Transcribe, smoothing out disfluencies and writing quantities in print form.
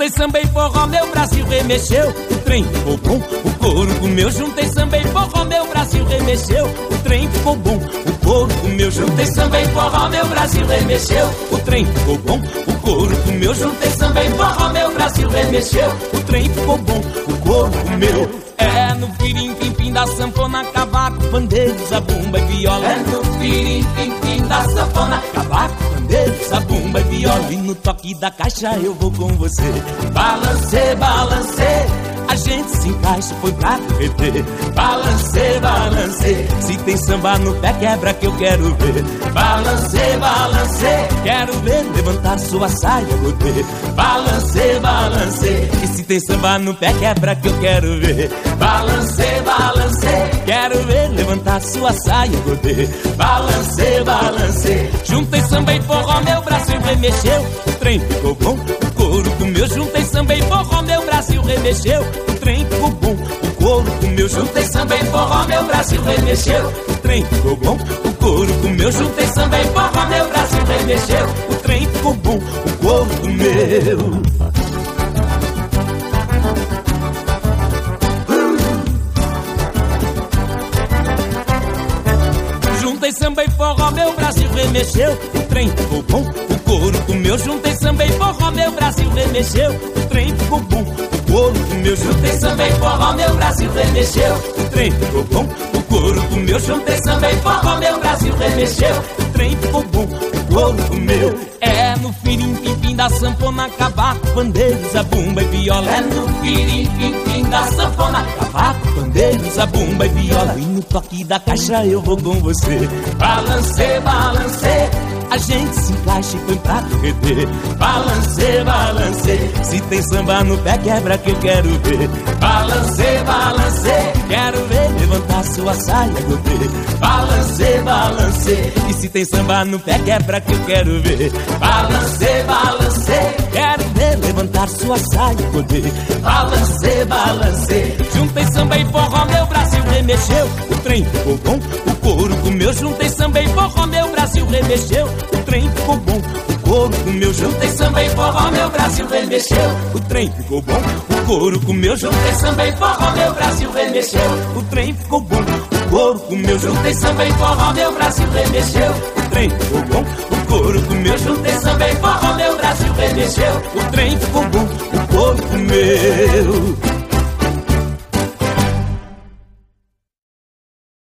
Juntei samba e forró, meu Brasil remexeu. O trem ficou bom, o couro comeu. Juntei samba e forró, meu Brasil remexeu. O trem ficou bom, o couro comeu. Juntei samba e forró, meu Brasil remexeu. O trem ficou bom, o couro comeu. Juntei samba e forró, meu Brasil remexeu. O trem ficou bom, o couro comeu. É no pirim-pim-pim da sanfona, cavaco, pandeiro, zabumba e viola. É no pirim-pim-pim da sanfona, cavaco, pandeiro, zabumba e viola. E no toque da caixa eu vou com você. Balancê, balancê, a gente se encaixa, foi pra derreter. Balancê, balancê, se tem samba no pé, quebra que eu quero ver. Balancê, balancê, quero ver levantar sua saia, godê. Balancê, balancê, e se tem samba no pé, quebra que eu quero ver. Balancê, balancê, quero ver levantar sua saia, godê. Balancê, balancê, juntei samba e forró, meu Brasil remexeu. O trem ficou bom, o couro comeu. Juntei samba e forró, meu Brasil remexeu. O trem ficou bom, o couro comeu. Juntei samba e forró, meu Brasil remexeu. O trem ficou bom, o couro comeu. Juntei samba e forró, meu Brasil remexeu. O trem ficou bom, o couro comeu. Juntei samba e forró, meu Brasil remexeu. O trem ficou bom, o couro comeu. Juntei samba e forró, meu Brasil remexeu. O trem ficou bom, o couro comeu. Juntei samba e forró, meu Brasil remexeu. O trem ficou bom, o couro comeu. Juntei samba e forró, meu Brasil remexeu. O trem ficou bom, o couro comeu. É no pirim-pim-pim da sanfona, cavaco, pandeiro, zabumba e viola. É no pirim-pim-pim da sanfona, cavaco, pandeiro, zabumba e viola. E no toque da caixa eu vou com você. Balancê, balancê, a gente se encaixa e põe pra derreter. Balancê, balancê, se tem samba no pé, quebra que eu quero ver. Balancê, balancê, quero ver levantar sua saia, godê. Balancê, balancê, e se tem samba no pé, quebra que eu quero ver. Balancê, balancê, quero ver levantar sua saia, godê. Balancê, balancê, juntei samba e forró, meu Brasil remexeu. O trem ficou bom, o couro comeu. Juntei samba e forró, meu Brasil remexeu. O trem ficou bom, o couro comeu. Juntei samba e forró, meu Brasil remexeu. O trem ficou bom, o couro comeu. Juntei samba e forró, meu Brasil remexeu. O trem ficou bom, o couro comeu. Juntei samba e forró, meu Brasil remexeu. O trem ficou bom, o couro comeu. Juntei samba e forró, meu Brasil remexeu. O trem ficou bom, o couro comeu.